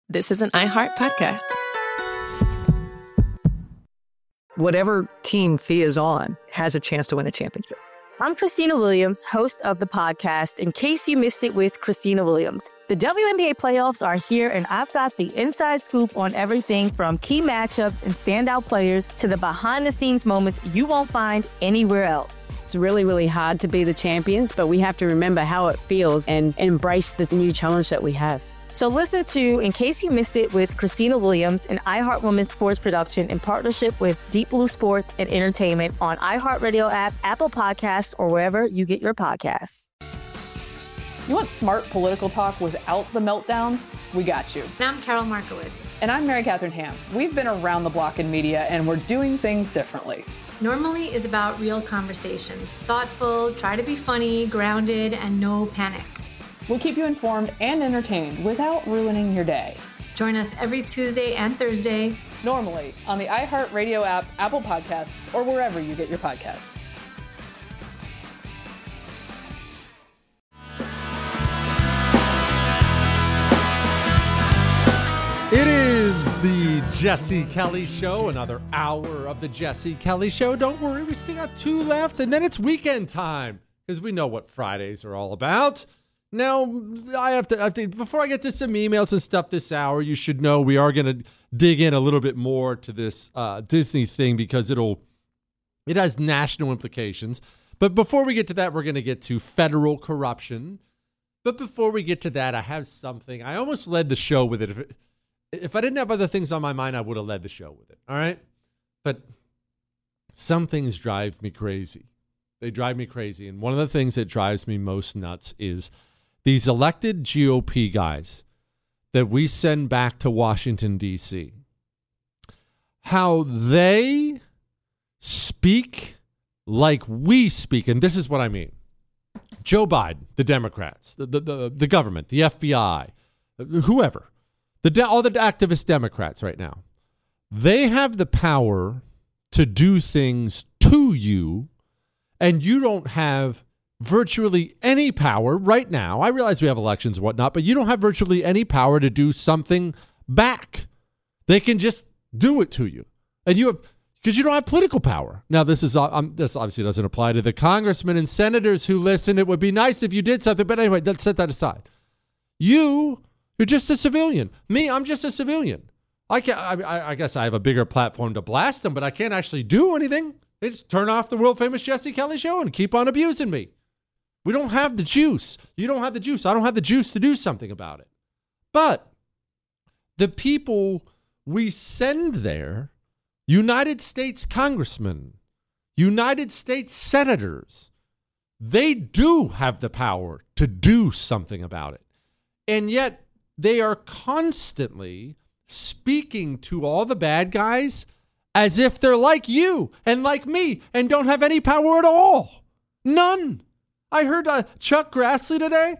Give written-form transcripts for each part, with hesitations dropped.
this is an iHeart podcast. Whatever team Thea is on has a chance to win a championship. I'm Christina Williams, host of the podcast, In Case You Missed It with Christina Williams. The WNBA playoffs are here, and I've got the inside scoop on everything from key matchups and standout players to the behind-the-scenes moments you won't find anywhere else. It's really, really hard to be the champions, but we have to remember how it feels and embrace the new challenge that we have. So listen to In Case You Missed It with Christina Williams, an iHeart Women's sports production in partnership with Deep Blue Sports and Entertainment on iHeartRadio app, Apple Podcasts, or wherever you get your podcasts. You want smart political talk without the meltdowns? We got you. And I'm Carol Markowitz. And I'm Mary Catherine Ham. We've been around the block in media, and we're doing things differently. Normally is about real conversations. Thoughtful, try to be funny, grounded, and no panic. We'll keep you informed and entertained without ruining your day. Join us every Tuesday and Thursday. Normally on the iHeartRadio app, Apple Podcasts, or wherever you get your podcasts. It is the Jesse Kelly Show, another hour of the Jesse Kelly Show. Don't worry, we still got 2 left, and then it's weekend time, because we know what Fridays are all about. Now, I have to, before I get to some emails and stuff this hour, you should know we are going to dig in a little bit more to this Disney thing because it has national implications. But before we get to that, we're going to get to federal corruption. But before we get to that, I have something. I almost led the show with it. If I didn't have other things on my mind, I would have led the show with it. All right? But some things drive me crazy. They drive me crazy. And one of the things that drives me most nuts is these elected GOP guys that we send back to Washington, D.C., how they speak like we speak. And this is what I mean. Joe Biden, the Democrats, the government, the FBI, whoever, all the activist Democrats right now, they have the power to do things to you, and you don't have virtually any power right now. I realize we have elections and whatnot, but you don't have virtually any power to do something back. They can just do it to you. And you have, because you don't have political power. Now, this obviously doesn't apply to the congressmen and senators who listen. It would be nice if you did something, but anyway, let's set that aside. You're just a civilian. Me, I'm just a civilian. I guess I have a bigger platform to blast them, but I can't actually do anything. They just turn off the world famous Jesse Kelly Show and keep on abusing me. We don't have the juice. You don't have the juice. I don't have the juice to do something about it. But the people we send there, United States congressmen, United States senators, they do have the power to do something about it. And yet they are constantly speaking to all the bad guys as if they're like you and like me and don't have any power at all. None. I heard Chuck Grassley today.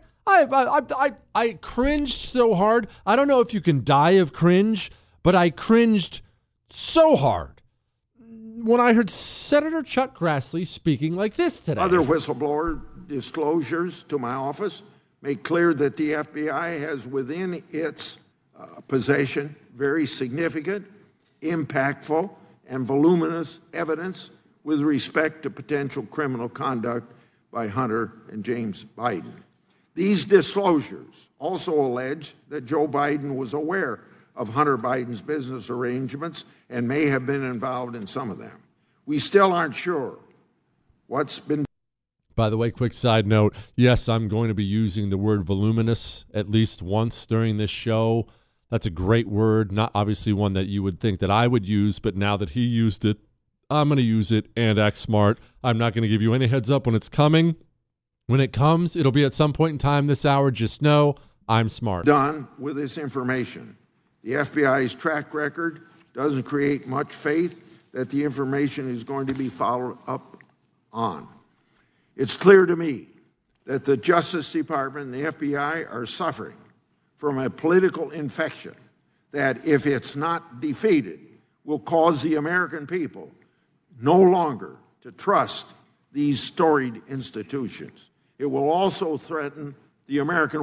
I cringed so hard. I don't know if you can die of cringe, but I cringed so hard when I heard Senator Chuck Grassley speaking like this today. Other whistleblower disclosures to my office make clear that the FBI has within its possession very significant, impactful, and voluminous evidence with respect to potential criminal conduct by Hunter and James Biden. These disclosures also allege that Joe Biden was aware of Hunter Biden's business arrangements and may have been involved in some of them. We still aren't sure what's been. By the way, quick side note, yes, I'm going to be using the word voluminous at least once during this show. That's a great word, not obviously one that you would think that I would use, but now that he used it, I'm going to use it and act smart. I'm not going to give you any heads up when it's coming. When it comes, it'll be at some point in time this hour. Just know I'm smart. Done with this information. The FBI's track record doesn't create much faith that the information is going to be followed up on. It's clear to me that the Justice Department and the FBI are suffering from a political infection that, if it's not defeated, will cause the American people no longer to trust these storied institutions. It will also threaten the American way.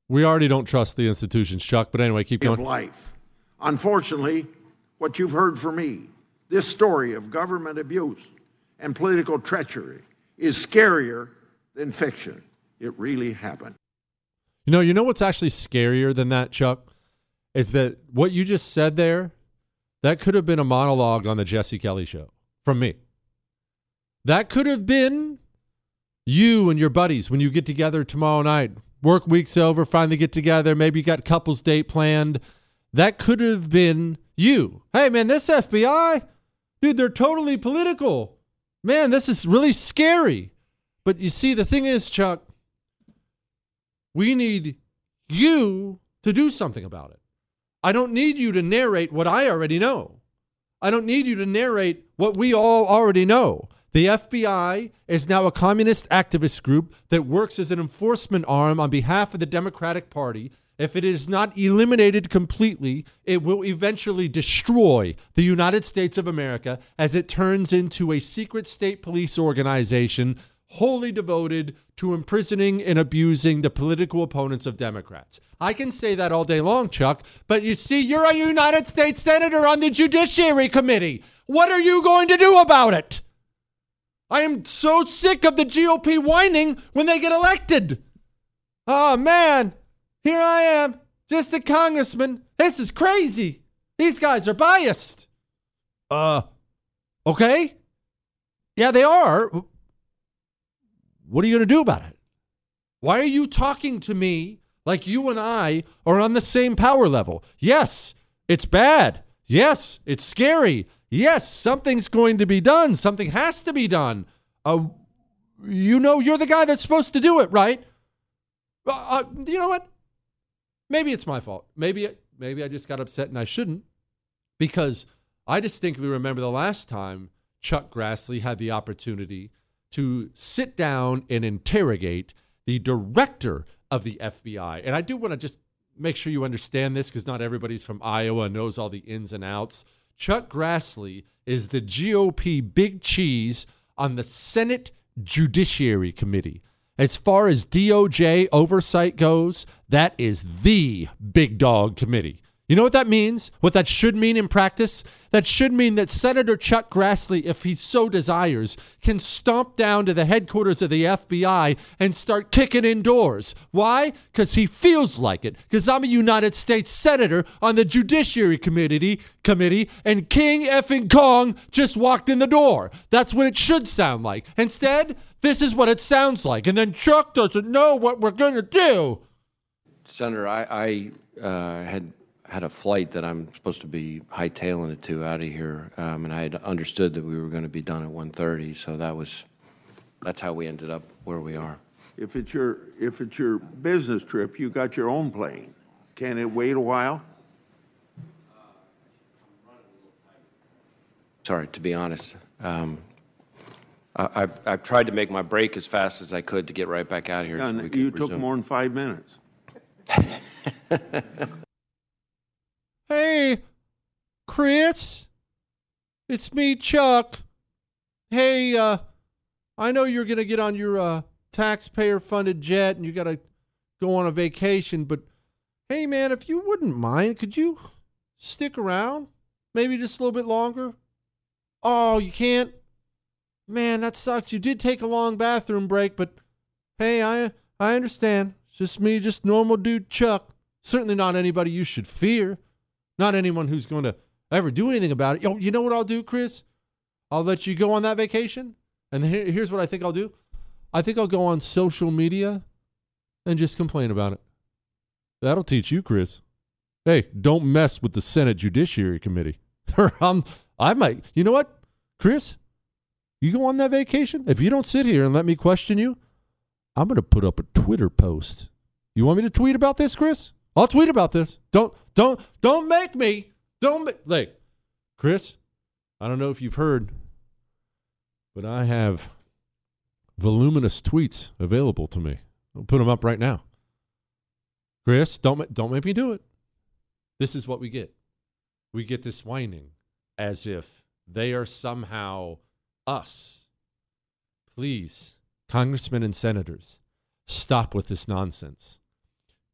We already don't trust the institutions, Chuck, but anyway, keep going. Of life. Unfortunately, what you've heard from me, this story of government abuse and political treachery is scarier than fiction. It really happened. You know what's actually scarier than that, Chuck? Is that what you just said there, that could have been a monologue on the Jesse Kelly Show from me. That could have been you and your buddies when you get together tomorrow night. Work week's over, finally get together. Maybe you got couples date planned. That could have been you. Hey, man, this FBI, dude, they're totally political. Man, this is really scary. But you see, the thing is, Chuck, we need you to do something about it. I don't need you to narrate what I already know. I don't need you to narrate what we all already know. The FBI is now a communist activist group that works as an enforcement arm on behalf of the Democratic Party. If it is not eliminated completely, it will eventually destroy the United States of America as it turns into a secret state police organization wholly devoted to imprisoning and abusing the political opponents of Democrats. I can say that all day long, Chuck, but you see, you're a United States Senator on the Judiciary Committee. What are you going to do about it? I am so sick of the GOP whining when they get elected. Oh, man, here I am, just a congressman. This is crazy. These guys are biased. Okay. Yeah, they are. What are you going to do about it? Why are you talking to me like you and I are on the same power level? Yes, it's bad. Yes, it's scary. Yes, something's going to be done. Something has to be done. You know, you're the guy that's supposed to do it, right? You know what? Maybe it's my fault. Maybe I just got upset and I shouldn't, because I distinctly remember the last time Chuck Grassley had the opportunity to sit down and interrogate the director of the FBI. And I do want to just make sure you understand this, because not everybody's from Iowa and knows all the ins and outs. Chuck Grassley is the GOP big cheese on the Senate Judiciary Committee. As far as DOJ oversight goes, that is the big dog committee. You know what that means? What that should mean in practice? That should mean that Senator Chuck Grassley, if he so desires, can stomp down to the headquarters of the FBI and start kicking in doors. Why? Because he feels like it. Because I'm a United States Senator on the Judiciary Committee, and King effing Kong just walked in the door. That's what it should sound like. Instead, this is what it sounds like. And then Chuck doesn't know what we're going to do. Senator, I had a flight that I'm supposed to be hightailing it to out of here, and I had understood that we were going to be done at 1:30, so that's how we ended up where we are. If it's your business trip, you got your own plane. Can it wait a while? Sorry, to be honest. I've tried to make my break as fast as I could to get right back out here. And so you took more than 5 minutes. Hey, Chris, it's me, Chuck. Hey, I know you're going to get on your taxpayer-funded jet and you got to go on a vacation, but hey, man, if you wouldn't mind, could you stick around? Maybe just a little bit longer? Oh, you can't? Man, that sucks. You did take a long bathroom break, but hey, I understand. It's just me, just normal dude Chuck. Certainly not anybody you should fear. Not anyone who's going to ever do anything about it. You know what I'll do, Chris? I'll let you go on that vacation. And here's what I think I'll do. I think I'll go on social media and just complain about it. That'll teach you, Chris. Hey, don't mess with the Senate Judiciary Committee. I might. You know what, Chris? You go on that vacation. If you don't sit here and let me question you, I'm going to put up a Twitter post. You want me to tweet about this, Chris? I'll tweet about this. Don't make me. Like, Chris, I don't know if you've heard, but I have voluminous tweets available to me. I'll put them up right now. Chris, don't make me do it. This is what we get. We get this whining as if they are somehow us. Please, congressmen and senators, stop with this nonsense.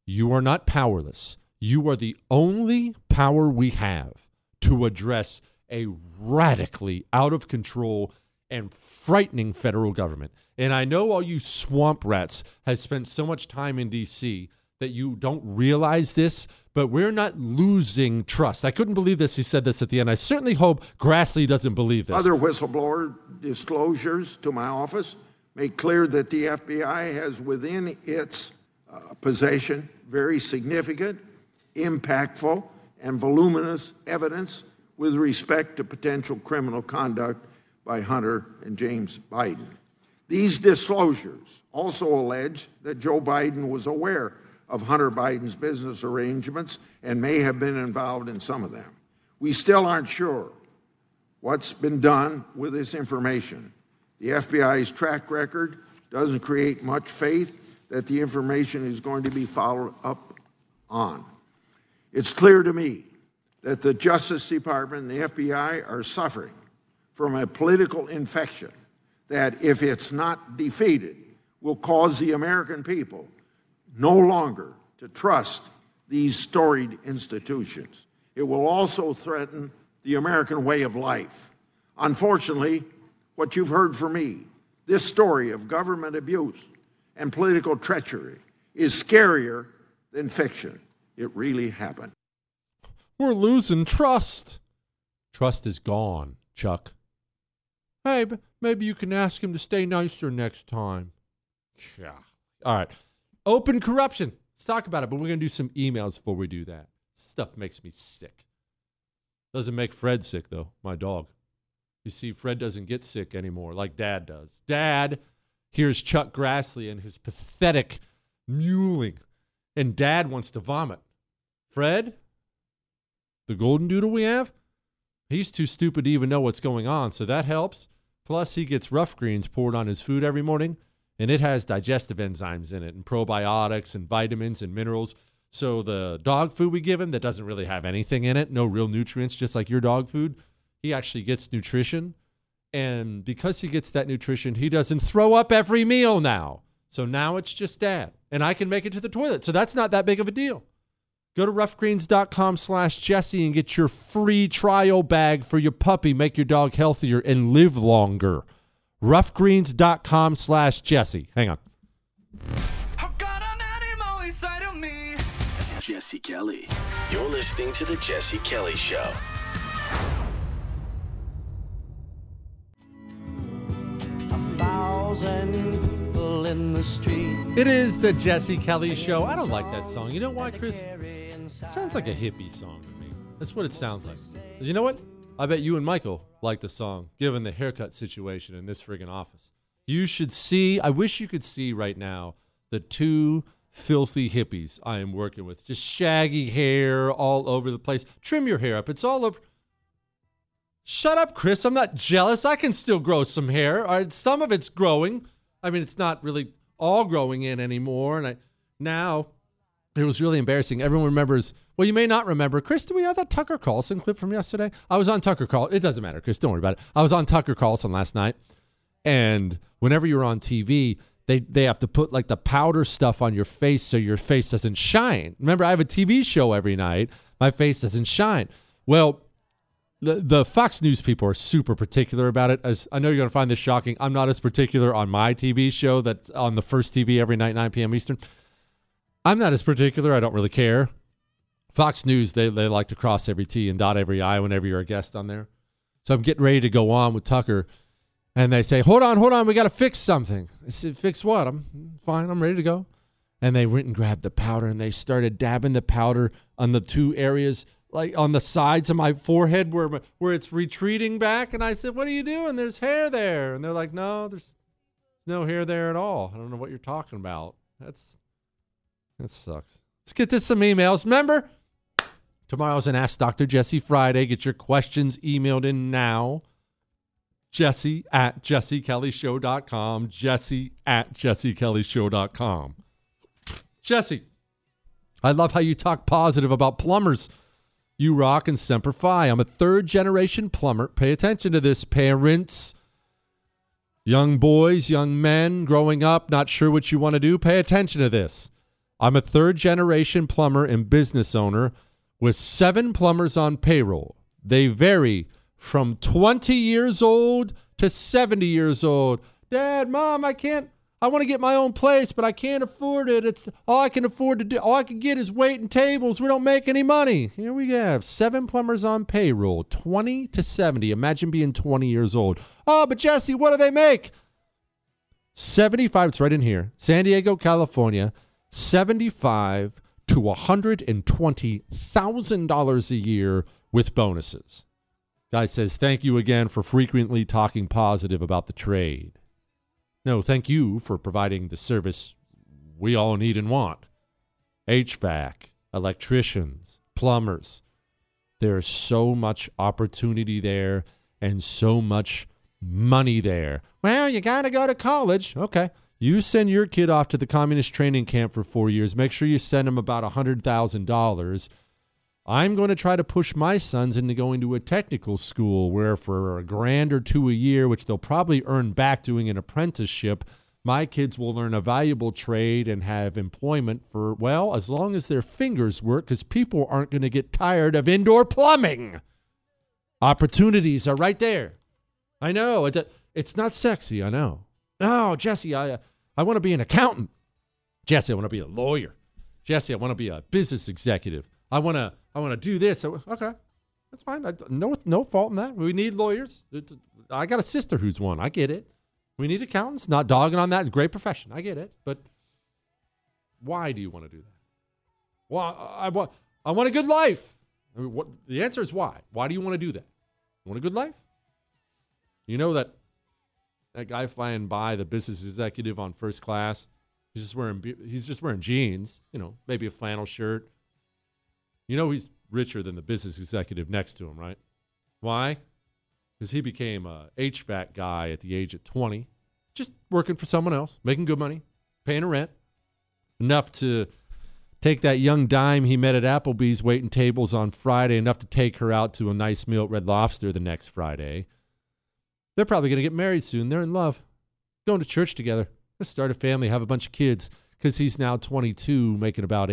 You are not powerless. You are the only power we have to address a radically out of control and frightening federal government. And I know all you swamp rats have spent so much time in D.C. that you don't realize this, but we're not losing trust. I couldn't believe this. He said this at the end. I certainly hope Grassley doesn't believe this. Other whistleblower disclosures to my office make clear that the FBI has within its possession very significant, impactful, and voluminous evidence with respect to potential criminal conduct by Hunter and James Biden. These disclosures also allege that Joe Biden was aware of Hunter Biden's business arrangements and may have been involved in some of them. We still aren't sure what's been done with this information. The FBI's track record doesn't create much faith that the information is going to be followed up on. It's clear to me that the Justice Department and the FBI are suffering from a political infection that, if it's not defeated, will cause the American people no longer to trust these storied institutions. It will also threaten the American way of life. Unfortunately, what you've heard from me, this story of government abuse and political treachery, is scarier than fiction. It really happened. We're losing trust. Trust is gone, Chuck. Hey, maybe you can ask him to stay nicer next time. Yeah. All right. Open corruption. Let's talk about it, but we're going to do some emails before we do that. Stuff makes me sick. Doesn't make Fred sick, though, my dog. You see, Fred doesn't get sick anymore like Dad does. Dad hears Chuck Grassley and his pathetic mewling, and Dad wants to vomit. Fred, the golden doodle we have, he's too stupid to even know what's going on, so that helps. Plus, he gets Rough Greens poured on his food every morning, and it has digestive enzymes in it and probiotics and vitamins and minerals. So the dog food we give him that doesn't really have anything in it, no real nutrients, just like your dog food, he actually gets nutrition. And because he gets that nutrition, he doesn't throw up every meal now. So now it's just Dad, and I can make it to the toilet. So that's not that big of a deal. Go to roughgreens.com/Jesse and get your free trial bag for your puppy. Make your dog healthier and live longer. roughgreens.com/Jesse. Hang on. I've got an animal inside of me. Jesse Kelly. You're listening to The Jesse Kelly Show. In the street. It is The Jesse Kelly Show. I don't like that song. You know why, Chris? It sounds like a hippie song to me. That's what it sounds like. 'Cause you know what? I bet you and Michael like the song, given the haircut situation in this friggin' office. You should see, I wish you could see right now, the two filthy hippies I am working with. Just shaggy hair all over the place. Trim your hair up. It's all over. Shut up, Chris. I'm not jealous. I can still grow some hair. All right, some of it's growing. I mean, it's not really all growing in anymore. And now it was really embarrassing. Everyone remembers. Well, you may not remember. Chris, do we have that Tucker Carlson clip from yesterday? I was on Tucker Carlson. It doesn't matter, Chris. Don't worry about it. I was on Tucker Carlson last night. And whenever you're on TV, they have to put like the powder stuff on your face so your face doesn't shine. Remember, I have a TV show every night. My face doesn't shine. Well, the Fox News people are super particular about it. As I know you're going to find this shocking. I'm not as particular on my TV show that's on the first TV every night, 9 p.m. Eastern. I'm not as particular. I don't really care. Fox News, they like to cross every T and dot every I whenever you're a guest on there. So I'm getting ready to go on with Tucker, and they say, hold on, we got to fix something. I said, fix what? I'm fine. I'm ready to go. And they went and grabbed the powder, and they started dabbing the powder on the two areas like on the sides of my forehead where it's retreating back. And I said, what are you doing? There's hair there. And they're like, no, there's no hair there at all. I don't know what you're talking about. That sucks. Let's get to some emails. Remember, tomorrow's an Ask Dr. Jesse Friday. Get your questions emailed in now. Jesse@JesseKellyShow.com. Jesse@JesseKellyShow.com. Jesse, I love how you talk positive about plumbers. You rock and semper fi. I'm a third-generation plumber. Pay attention to this, parents. Young boys, young men, growing up, not sure what you want to do. Pay attention to this. I'm a third-generation plumber and business owner with 7 plumbers on payroll. They vary from 20 years old to 70 years old. Dad, Mom, I want to get my own place, but I can't afford it. It's all I can afford to do. All I can get is waiting tables. We don't make any money. Here we have 7 plumbers on payroll, 20 to 70. Imagine being 20 years old. Oh, but Jesse, what do they make? 75, it's right in here. San Diego, California, $75,000 to $120,000 a year with bonuses. Guy says, thank you again for frequently talking positive about the trade. No, thank you for providing the service we all need and want. HVAC, electricians, plumbers. There's so much opportunity there and so much money there. Well, you got to go to college. Okay. You send your kid off to the communist training camp for 4 years. Make sure you send him about $100,000. I'm going to try to push my sons into going to a technical school where for $1,000 or $2,000 a year, which they'll probably earn back doing an apprenticeship, my kids will learn a valuable trade and have employment for, well, as long as their fingers work, because people aren't going to get tired of indoor plumbing. Opportunities are right there. I know. It's not sexy, I know. Oh, Jesse, I want to be an accountant. Jesse, I want to be a lawyer. Jesse, I want to be a business executive. I want to do this. Okay, that's fine. No fault in that. We need lawyers. I got a sister who's one. I get it. We need accountants. Not dogging on that. Great profession. I get it. But why do you want to do that? Well, I want a good life. I mean, the answer is why. Why do you want to do that? You want a good life? You know that guy flying by, the business executive on first class, he's just wearing jeans, maybe a flannel shirt. You know he's richer than the business executive next to him, right? Why? Because he became a HVAC guy at the age of 20, just working for someone else, making good money, paying a rent, enough to take that young dime he met at Applebee's waiting tables on Friday, enough to take her out to a nice meal at Red Lobster the next Friday. They're probably going to get married soon. They're in love, going to church together. Let's start a family, have a bunch of kids, because he's now 22, making about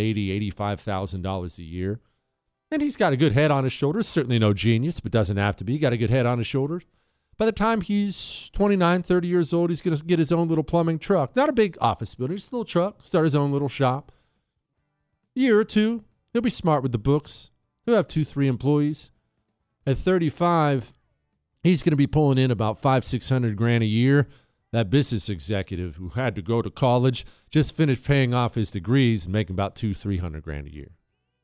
$85,000 a year. And he's got a good head on his shoulders. Certainly no genius, but doesn't have to be. Got a good head on his shoulders. By the time he's 29, 30 years old, he's going to get his own little plumbing truck. Not a big office building, just a little truck. Start his own little shop. Year or two, he'll be smart with the books. He'll have 2-3 employees. At 35, he's going to be pulling in about $500,000-$600,000 a year. That business executive who had to go to college just finished paying off his degrees and making about $200,000-$300,000 a year.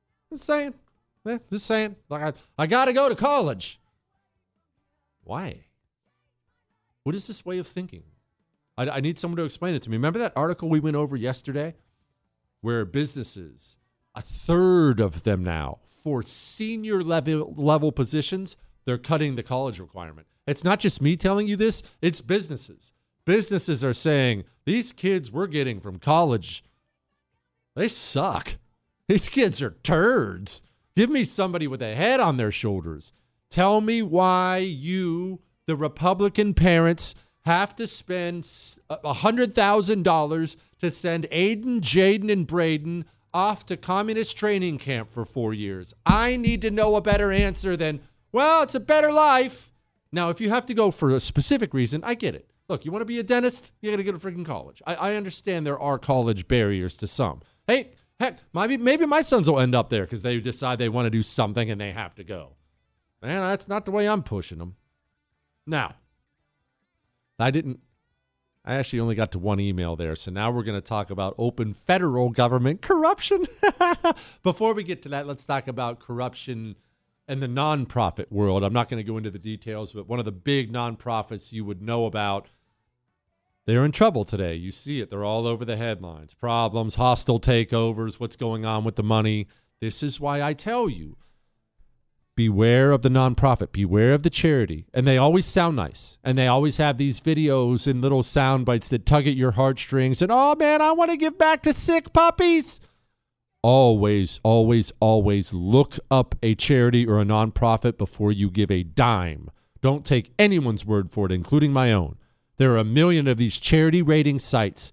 Just saying. Like I got to go to college. Why? What is this way of thinking? I need someone to explain it to me. Remember that article we went over yesterday where businesses, a third of them now, for senior level positions, they're cutting the college requirement. It's not just me telling you this. It's businesses. Businesses are saying, these kids we're getting from college, they suck. These kids are turds. Give me somebody with a head on their shoulders. Tell me why you, the Republican parents, have to spend $100,000 to send Aiden, Jaden, and Braden off to communist training camp for 4 years. I need to know a better answer than, well, it's a better life. Now, if you have to go for a specific reason, I get it. Look, you want to be a dentist? You got to go to freaking college. I understand there are college barriers to some. Hey, heck, maybe my sons will end up there because they decide they want to do something and they have to go. Man, that's not the way I'm pushing them. Now, I actually only got to one email there, so now we're going to talk about open federal government corruption. Before we get to that, let's talk about corruption in the nonprofit world. I'm not going to go into the details, but one of the big nonprofits you would know about, they're in trouble today. You see it. They're all over the headlines. Problems, hostile takeovers, what's going on with the money. This is why I tell you, beware of the nonprofit. Beware of the charity. And they always sound nice. And they always have these videos and little sound bites that tug at your heartstrings. And, oh, man, I want to give back to sick puppies. Always, always, always look up a charity or a nonprofit before you give a dime. Don't take anyone's word for it, including my own. There are a million of these charity rating sites.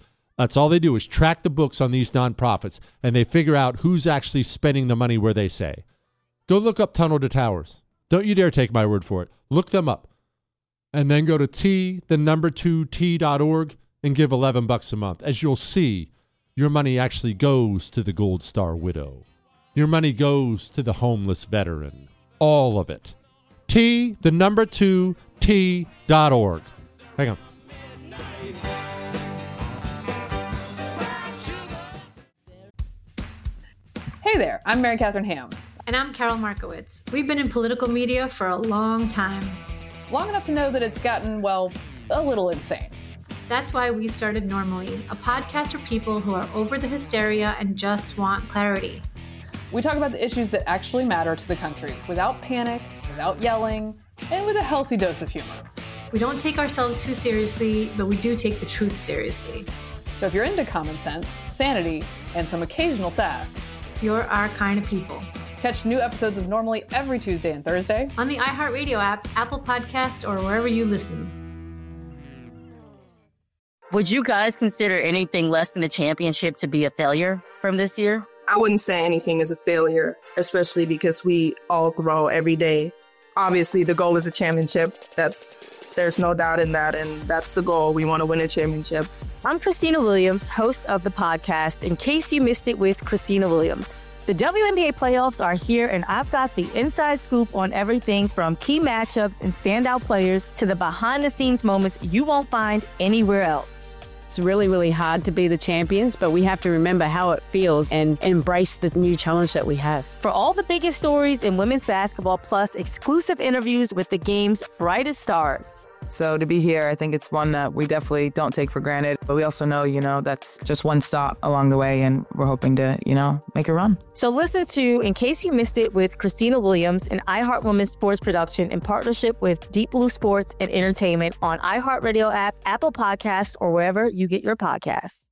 That's all they do is track the books on these nonprofits, and they figure out who's actually spending the money where they say. Go look up Tunnel to Towers. Don't you dare take my word for it. Look them up. And then go to T2T.org and give $11 a month. As you'll see, your money actually goes to the Gold Star widow. Your money goes to the homeless veteran. All of it. T2T.org. Hang on. Hey there, I'm Mary Catherine Ham. And I'm Carol Markowitz. We've been in political media for a long time. Long enough to know that it's gotten, well, a little insane. That's why we started Normally, a podcast for people who are over the hysteria and just want clarity. We talk about the issues that actually matter to the country without panic, without yelling, and with a healthy dose of humor. We don't take ourselves too seriously, but we do take the truth seriously. So if you're into common sense, sanity, and some occasional sass, you're our kind of people. Catch new episodes of Normally every Tuesday and Thursday on the iHeartRadio app, Apple Podcasts, or wherever you listen. Would you guys consider anything less than a championship to be a failure from this year? I wouldn't say anything is a failure, especially because we all grow every day. Obviously, the goal is a championship. There's no doubt in that, and that's the goal. We want to win a championship. I'm Christina Williams, host of the podcast, In Case You Missed It with Christina Williams. The WNBA playoffs are here, and I've got the inside scoop on everything from key matchups and standout players to the behind-the-scenes moments you won't find anywhere else. It's really, really hard to be the champions, but we have to remember how it feels and embrace the new challenge that we have. For all the biggest stories in women's basketball, plus exclusive interviews with the game's brightest stars. So to be here, I think it's one that we definitely don't take for granted. But we also know, that's just one stop along the way, and we're hoping to, make a run. So listen to In Case You Missed It with Christina Williams, an iHeart Women's sports production in partnership with Deep Blue Sports and Entertainment on iHeartRadio app, Apple Podcasts, or wherever you get your podcasts.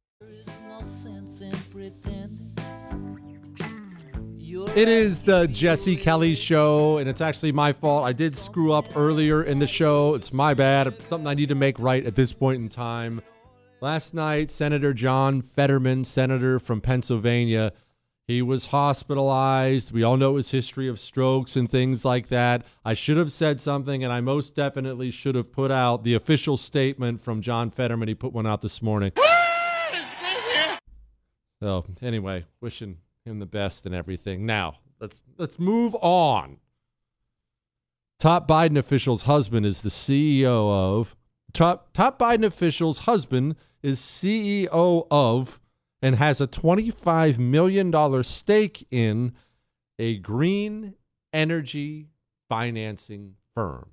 It is the Jesse Kelly Show, and it's actually my fault. I did screw up earlier in the show. It's my bad. It's something I need to make right at this point in time. Last night, Senator John Fetterman, senator from Pennsylvania, he was hospitalized. We all know his history of strokes and things like that. I should have said something, and I most definitely should have put out the official statement from John Fetterman. He put one out this morning. So, anyway, wishing him the best and everything. Now, let's move on. Top Biden official's husband is the CEO of top Biden official's husband is CEO of and has a $25 million stake in a green energy financing firm.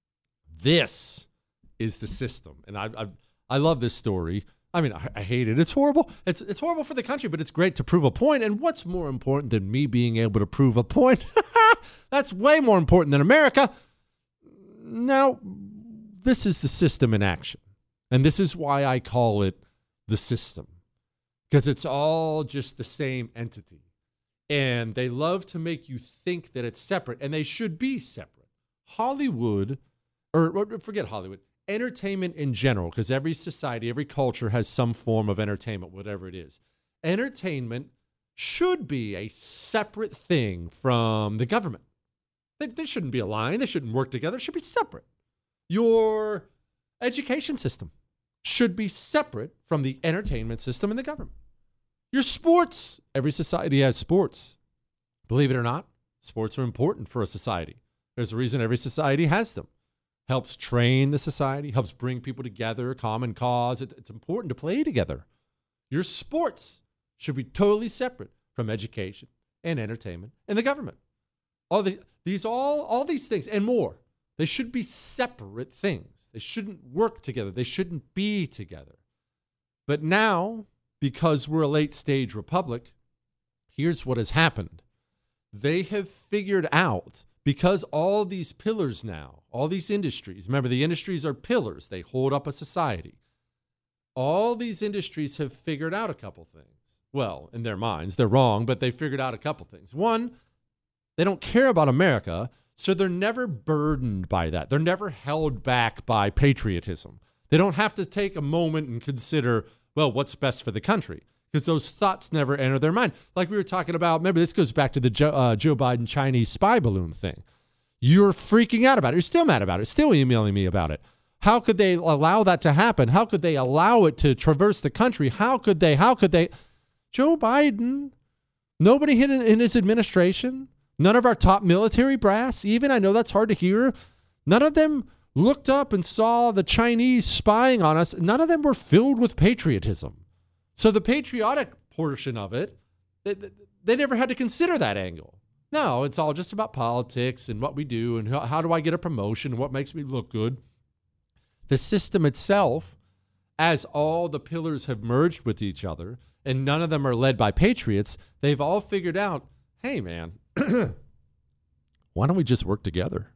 This is the system, and I love this story. I mean, I hate it. It's horrible. It's horrible for the country, but it's great to prove a point. And what's more important than me being able to prove a point? That's way more important than America. Now, this is the system in action. And this is why I call it the system. Because it's all just the same entity. And they love to make you think that it's separate. And they should be separate. Hollywood, or forget Hollywood. Entertainment in general, because every society, every culture has some form of entertainment, whatever it is. Entertainment should be a separate thing from the government. They shouldn't be aligned. They shouldn't work together. It should be separate. Your education system should be separate from the entertainment system and the government. Your sports, every society has sports. Believe it or not, sports are important for a society. There's a reason every society has them. Helps train the society, helps bring people together, a common cause. It's important to play together. Your sports should be totally separate from education and entertainment and the government. All these things and more, they should be separate things. They shouldn't work together. They shouldn't be together. But now, because we're a late stage republic, here's what has happened. They have figured out, because all these pillars now, all these industries, remember the industries are pillars, they hold up a society. All these industries have figured out a couple things. Well, in their minds, they're wrong, but they figured out a couple things. One, they don't care about America, so they're never burdened by that. They're never held back by patriotism. They don't have to take a moment and consider, well, what's best for the country? Because those thoughts never enter their mind. Like we were talking about, maybe this goes back to the Joe Biden Chinese spy balloon thing. You're freaking out about it. You're still mad about it. Still emailing me about it. How could they allow that to happen? How could they allow it to traverse the country? How could they? Joe Biden, nobody hit in his administration. None of our top military brass, even, I know that's hard to hear. None of them looked up and saw the Chinese spying on us. None of them were filled with patriotism. So the patriotic portion of it, they never had to consider that angle. No, it's all just about politics and what we do and how do I get a promotion and what makes me look good. The system itself, as all the pillars have merged with each other and none of them are led by patriots, they've all figured out, hey, man, why don't we just work together?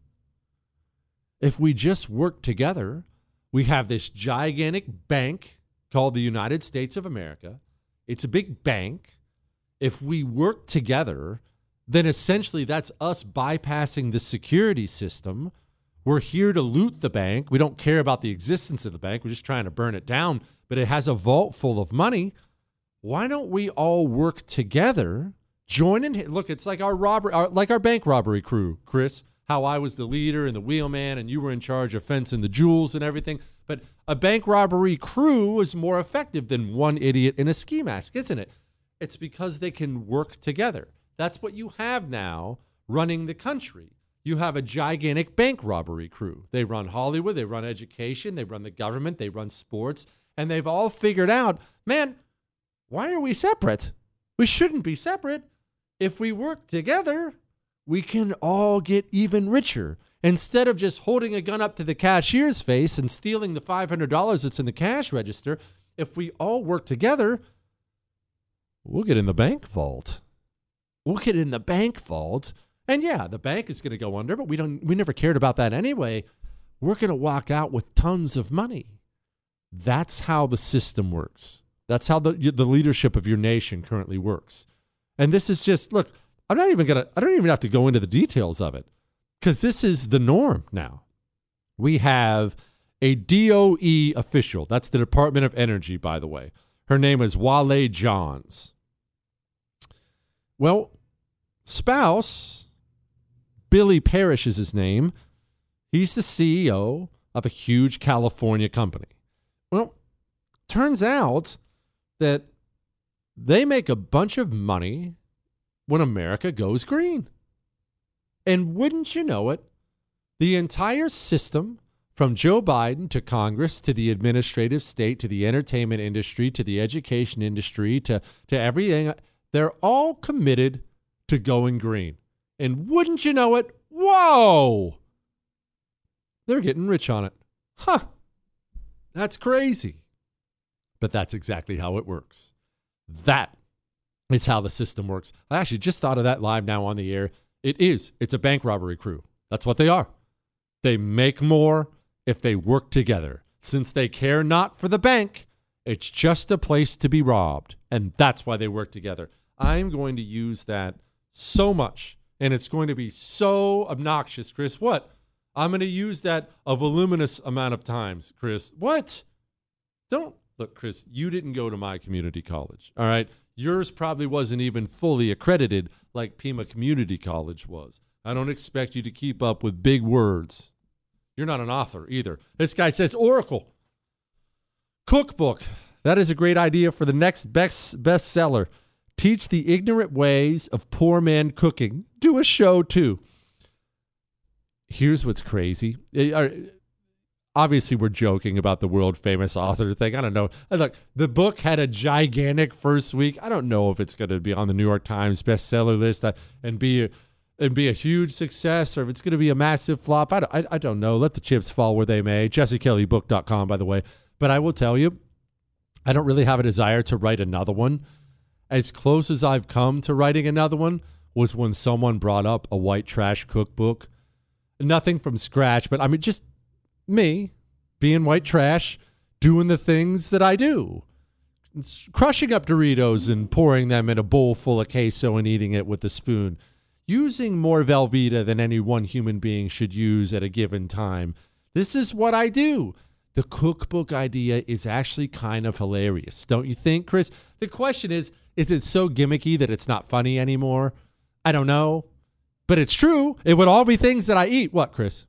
If we just work together, we have this gigantic bank called the United States of America. It's a big bank. If we work together, then essentially that's us bypassing the security system. We're here to loot the bank. We don't care about the existence of the bank. We're just trying to burn it down. But it has a vault full of money. Why don't we all work together? Join in. Look, it's like our bank robbery crew, Chris. How I was the leader and the wheelman, and you were in charge of fencing the jewels and everything. But a bank robbery crew is more effective than one idiot in a ski mask, isn't it? It's because they can work together. That's what you have now running the country. You have a gigantic bank robbery crew. They run Hollywood, they run education, they run the government, they run sports, and they've all figured out, man, why are we separate? We shouldn't be separate. If we work together, we can all get even richer. Instead of just holding a gun up to the cashier's face and stealing the $500 that's in the cash register, if we all work together, we'll get in the bank vault. We'll get in the bank vault. And yeah, the bank is going to go under, but we never cared about that anyway. We're going to walk out with tons of money. That's how the system works. That's how the leadership of your nation currently works. And this is just, look, I don't even have to go into the details of it because this is the norm now. We have a DOE official. That's the Department of Energy, by the way. Her name is Wale Johns. Well, spouse, Billy Parrish is his name. He's the CEO of a huge California company. Well, turns out that they make a bunch of money when America goes green. And wouldn't you know it, the entire system, from Joe Biden to Congress to the administrative state to the entertainment industry to the education industry to everything, they're all committed to going green. And wouldn't you know it, whoa, they're getting rich on it. Huh, that's crazy. But that's exactly how it works. That is how the system works. I actually just thought of that live now on the air. It's a bank robbery crew. That's what they are. They make more if they work together. Since they care not for the bank, it's just a place to be robbed. And that's why they work together. I'm going to use that so much. And it's going to be so obnoxious, Chris. What? I'm going to use that a voluminous amount of times, Chris. What? Look, Chris, you didn't go to my community college, all right? Yours probably wasn't even fully accredited like Pima Community College was. I don't expect you to keep up with big words. You're not an author either. This guy says Oracle. Cookbook. That is a great idea for the next bestseller. Teach the ignorant ways of poor man cooking. Do a show too. Here's what's crazy. Obviously, we're joking about the world-famous author thing. I don't know. Look, the book had a gigantic first week. I don't know if it's going to be on the New York Times bestseller list and be a huge success or if it's going to be a massive flop. I don't know. Let the chips fall where they may. JesseKellyBook.com, by the way. But I will tell you, I don't really have a desire to write another one. As close as I've come to writing another one was when someone brought up a white trash cookbook. Nothing from scratch, but I mean, just me being white trash, doing the things that I do. Crushing up Doritos and pouring them in a bowl full of queso and eating it with a spoon. Using more Velveeta than any one human being should use at a given time. This is what I do. the cookbook idea is actually kind of hilarious. Don't you think, Chris? The question is it so gimmicky that it's not funny anymore? I don't know. But it's true. It would all be things that I eat. What, Chris?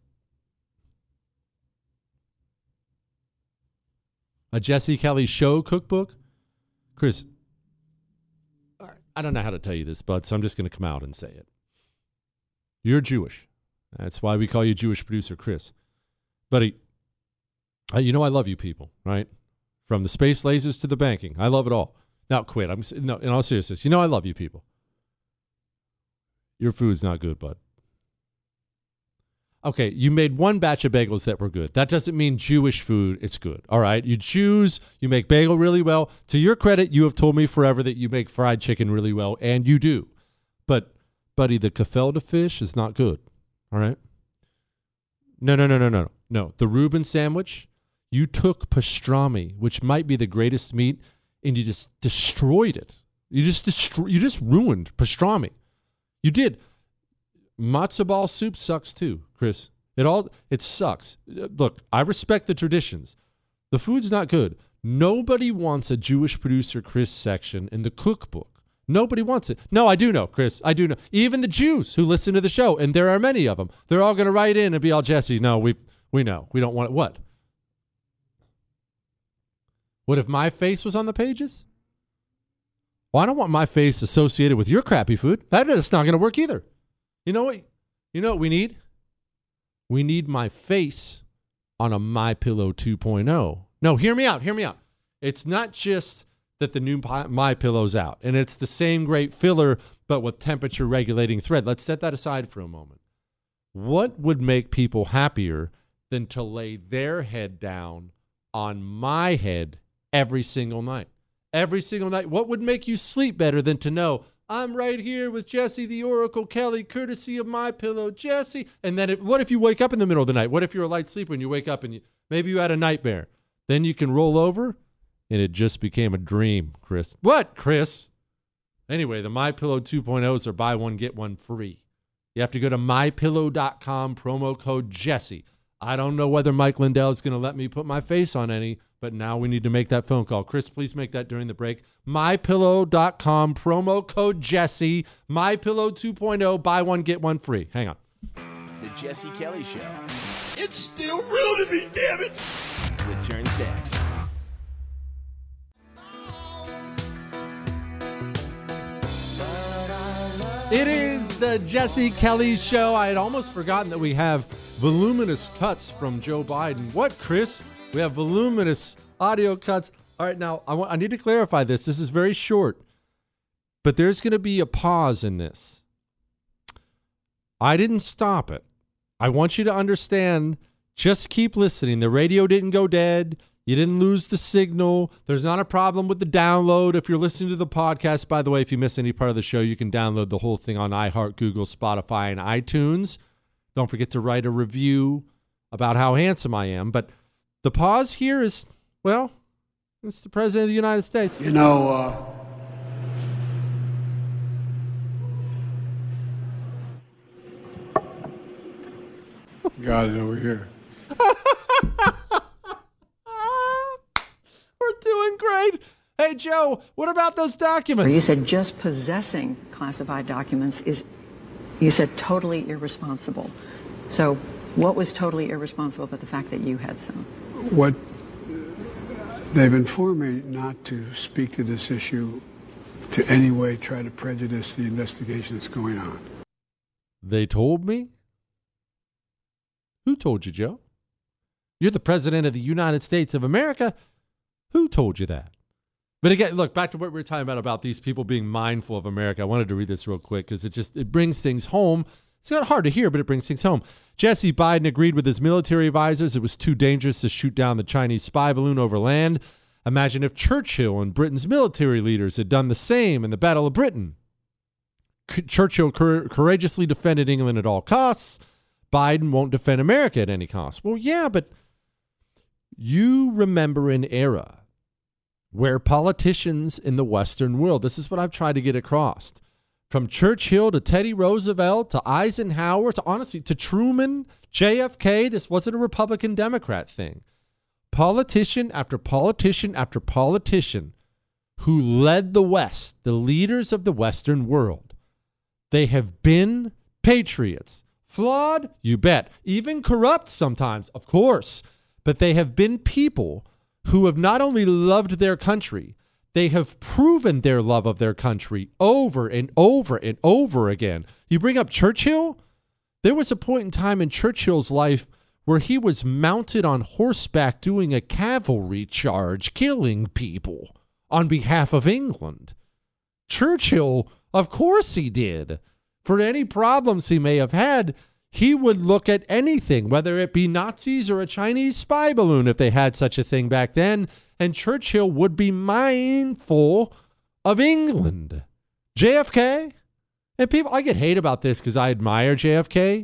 A Jesse Kelly Show cookbook? Chris, I don't know how to tell you this, bud, so I'm just going to come out and say it. You're Jewish. That's why we call you Jewish producer Chris. Buddy, you know I love you people, right? From the space lasers to the banking. I love it all. Now quit. No, in all seriousness, you know I love you people. Your food's not good, bud. Okay, you made one batch of bagels that were good. That doesn't mean Jewish food is good, all right? You Jews, you make bagel really well. To your credit, you have told me forever that you make fried chicken really well, and you do. But, buddy, the gefilte fish is not good, all right? No. The Reuben sandwich, you took pastrami, which might be the greatest meat, and you just destroyed it. You just ruined pastrami. You did. Matzo ball soup sucks too, Chris. It sucks. Look, I respect the traditions. The food's not good. Nobody wants a Jewish producer Chris section in the cookbook. Nobody wants it. No, I do know, Chris. I do know. Even the Jews who listen to the show, and there are many of them, they're all going to write in and be all, Jesse, no, we know. We don't want it. What? What if my face was on the pages? Well, I don't want my face associated with your crappy food. That's not going to work either. You know what? You know what we need? We need my face on a MyPillow 2.0. No, hear me out. It's not just that the new MyPillow's out, and it's the same great filler, but with temperature regulating thread. Let's set that aside for a moment. What would make people happier than to lay their head down on my head every single night? Every single night. What would make you sleep better than to know I'm right here with Jesse the Oracle Kelly, courtesy of MyPillow, Jesse. And then what if you wake up in the middle of the night? What if you're a light sleeper and you wake up and maybe you had a nightmare? Then you can roll over and it just became a dream, Chris. What, Chris? Anyway, the MyPillow 2.0s are buy one, get one free. You have to go to MyPillow.com, promo code Jesse. I don't know whether Mike Lindell is going to let me put my face on any, but now we need to make that phone call. Chris, please make that during the break. MyPillow.com, promo code Jesse. MyPillow 2.0, buy one, get one free. Hang on. The Jesse Kelly Show. It's still real to me, damn it! Returns next. It is the Jesse Kelly Show. I had almost forgotten that we have voluminous cuts from Joe Biden. What, Chris? We have voluminous audio cuts. All right, now, I need to clarify this. This is very short, but there's going to be a pause in this. I didn't stop it. I want you to understand, just keep listening. The radio didn't go dead. You didn't lose the signal. There's not a problem with the download. If you're listening to the podcast, by the way, if you miss any part of the show, you can download the whole thing on iHeart, Google, Spotify, and iTunes. Don't forget to write a review about how handsome I am. But the pause here is, well, it's the President of the United States. You know, got it over here. We're doing great. Hey, Joe, what about those documents? You said just possessing classified documents is, you said, totally irresponsible. So what was totally irresponsible about the fact that you had some? What they've informed me not to speak to this issue to any way try to prejudice the investigation that's going on. They told me? Who told you, Joe? You're the President of the United States of America. Who told you that? But again, look, back to what we were talking about these people being mindful of America. I wanted to read this real quick because it brings things home. It's not hard to hear, but it brings things home. Jesse Biden agreed with his military advisors it was too dangerous to shoot down the Chinese spy balloon over land. Imagine if Churchill and Britain's military leaders had done the same in the Battle of Britain. Churchill courageously defended England at all costs. Biden won't defend America at any cost. Well, yeah, but you remember an era where politicians in the Western world, this is what I've tried to get across, from Churchill to Teddy Roosevelt to Eisenhower to, honestly, to Truman, JFK, this wasn't a Republican-Democrat thing. politician after politician after politician who led the West, the leaders of the Western world, they have been patriots. Flawed? You bet. Even corrupt sometimes, of course. But they have been people who have not only loved their country, they have proven their love of their country over and over and over again. You bring up Churchill? There was a point in time in Churchill's life where he was mounted on horseback doing a cavalry charge, killing people on behalf of England. Churchill, of course he did. For any problems he may have had, he would look at anything, whether it be Nazis or a Chinese spy balloon, if they had such a thing back then, and Churchill would be mindful of England. JFK, and people, I get hate about this because I admire JFK.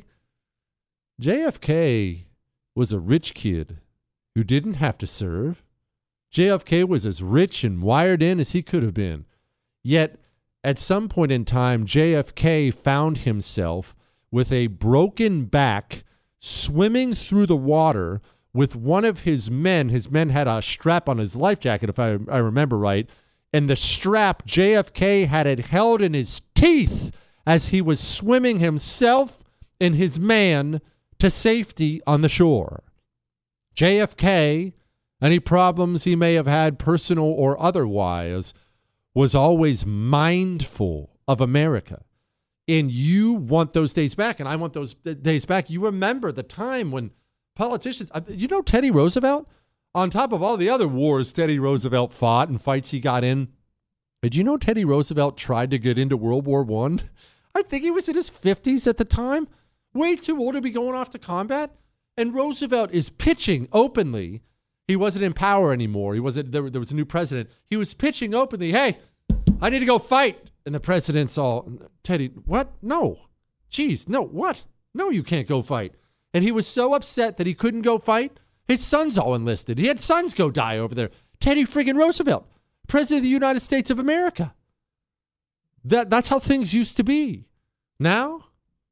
JFK was a rich kid who didn't have to serve. JFK was as rich and wired in as he could have been. Yet, at some point in time, JFK found himself with a broken back, swimming through the water with one of his men. His men had a strap on his life jacket, if I remember right, and the strap, JFK had it held in his teeth as he was swimming himself and his man to safety on the shore. JFK, any problems he may have had, personal or otherwise, was always mindful of America. And you want those days back, and I want those days back. You remember the time when politicians, you know, Teddy Roosevelt, on top of all the other wars Teddy Roosevelt fought and fights he got in, did you know Teddy Roosevelt tried to get into World War I? I think he was in his 50s at the time, way too old to be going off to combat. And Roosevelt is pitching openly. He wasn't in power anymore. He wasn't. There was a new president. He was pitching openly, hey, I need to go fight. And the president's all, Teddy, what? No. Jeez, no, what? No, you can't go fight. And he was so upset that he couldn't go fight. His sons all enlisted. He had sons go die over there. Teddy friggin' Roosevelt, President of the United States of America. That's how things used to be. Now,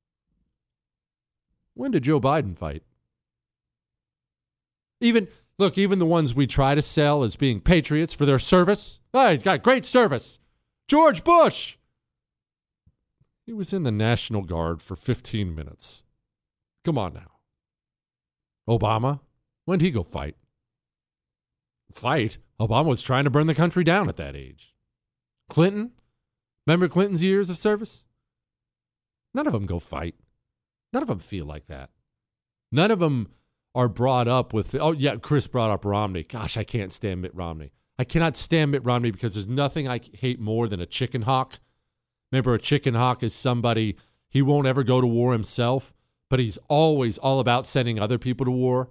when did Joe Biden fight? Even the ones we try to sell as being patriots for their service. Oh, he's got great service. George Bush. He was in the National Guard for 15 minutes. Come on now. Obama, when did he go fight? Fight? Obama was trying to burn the country down at that age. Clinton? Remember Clinton's years of service? None of them go fight. None of them feel like that. None of them are brought up with, oh yeah, Chris brought up Romney. Gosh, I can't stand Mitt Romney. I cannot stand Mitt Romney because there's nothing I hate more than a chicken hawk. Remember, a chicken hawk is somebody, he won't ever go to war himself, but he's always all about sending other people to war.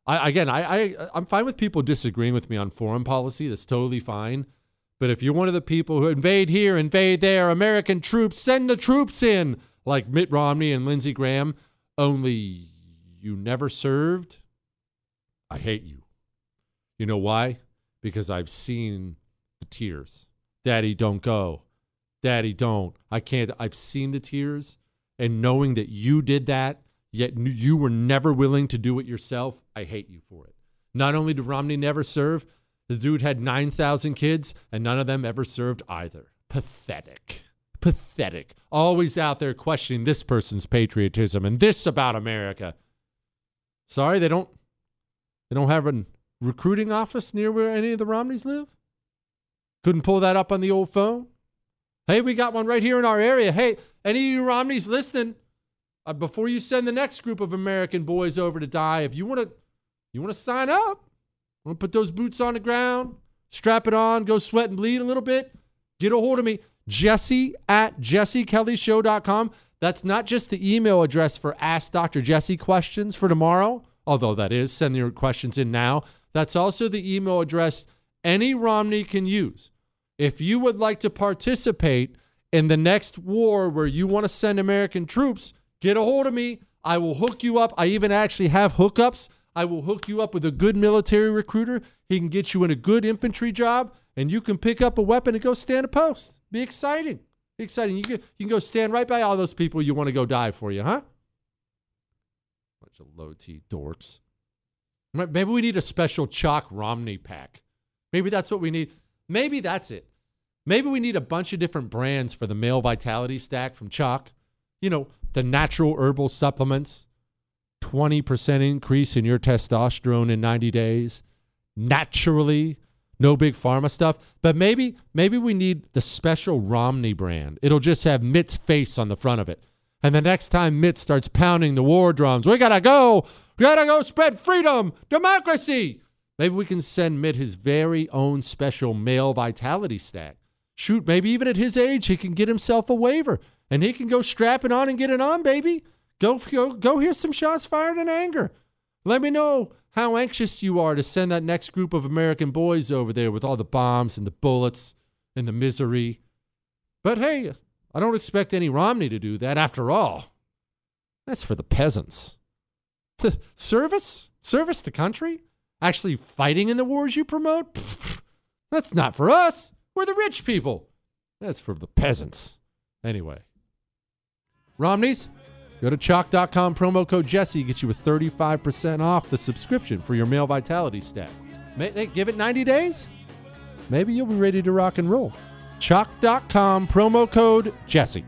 I'm fine with people disagreeing with me on foreign policy. That's totally fine. But if you're one of the people who invade here, invade there, American troops, send the troops in, like Mitt Romney and Lindsey Graham, only you never served, I hate you. You know why? Because I've seen the tears. Daddy, don't go. Daddy, don't. I can't. I've seen the tears. And knowing that you did that, yet you were never willing to do it yourself, I hate you for it. Not only did Romney never serve, the dude had 9,000 kids, and none of them ever served either. Pathetic. Pathetic. Always out there questioning this person's patriotism and this about America. Sorry, they don't have a recruiting office near where any of the Romneys live? Couldn't pull that up on the old phone? Hey, we got one right here in our area. Hey, any of you Romneys listening, before you send the next group of American boys over to die, if you want to sign up, want to put those boots on the ground, strap it on, go sweat and bleed a little bit, get a hold of me, Jesse@jessekellyshow.com. That's not just the email address for Ask Dr. Jesse questions for tomorrow, although that is, send your questions in now. That's also the email address any Romney can use. If you would like to participate in the next war where you want to send American troops, get a hold of me. I will hook you up. I even actually have hookups. I will hook you up with a good military recruiter. He can get you in a good infantry job, and you can pick up a weapon and go stand a post. Be exciting. Be exciting. You can go stand right by all those people you want to go die for you, huh? Bunch of low-T dorks. Maybe we need a special Chalk Romney pack. Maybe that's what we need. Maybe that's it. Maybe we need a bunch of different brands for the male vitality stack from Chalk. You know, the natural herbal supplements, 20% increase in your testosterone in 90 days, naturally, no big pharma stuff. But maybe we need the special Romney brand. It'll just have Mitt's face on the front of it. And the next time Mitt starts pounding the war drums, we gotta go spread freedom, democracy. Maybe we can send Mitt his very own special male vitality stack. Shoot, maybe even at his age, he can get himself a waiver and he can go strap it on and get it on, baby. Go hear some shots fired in anger. Let me know how anxious you are to send that next group of American boys over there with all the bombs and the bullets and the misery. But hey, I don't expect any Romney to do that. After all, that's for the peasants. The service the country, actually fighting in the wars you promote, that's not for us. We're the rich people. That's for the peasants. Anyway, Romneys, go to chalk.com, promo code Jesse, get you a 35% off the subscription for your male vitality stack. Give it 90 days. Maybe you'll be ready to rock and roll. Chalk.com, promo code Jesse.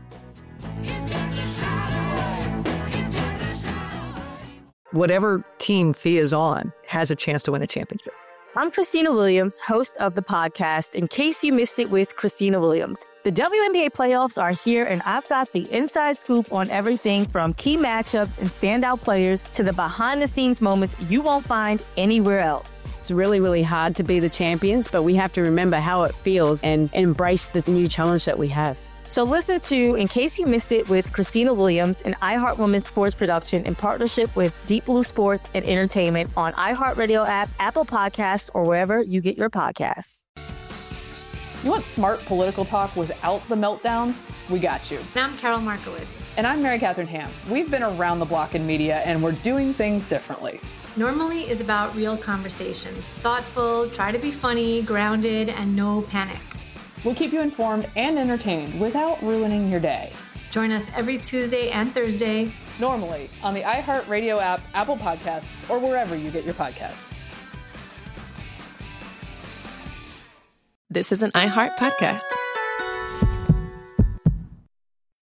Whatever team Thea is on has a chance to win a championship. I'm Christina Williams, host of the podcast, In Case You Missed It with Christina Williams. The WNBA playoffs are here, and I've got the inside scoop on everything from key matchups and standout players to the behind-the-scenes moments you won't find anywhere else. It's really, really hard to be the champions, but we have to remember how it feels and embrace the new challenge that we have. So listen to In Case You Missed It with Christina Williams, an iHeart Women's sports production in partnership with Deep Blue Sports and Entertainment on iHeartRadio app, Apple Podcasts, or wherever you get your podcasts. You want smart political talk without the meltdowns? We got you. And I'm Carol Markowitz. And I'm Mary Catherine Ham. We've been around the block in media, and we're doing things differently. Normally is about real conversations. Thoughtful, try to be funny, grounded, and no panic. We'll keep you informed and entertained without ruining your day. Join us every Tuesday and Thursday. Normally on the iHeartRadio app, Apple Podcasts, or wherever you get your podcasts. This is an iHeart podcast.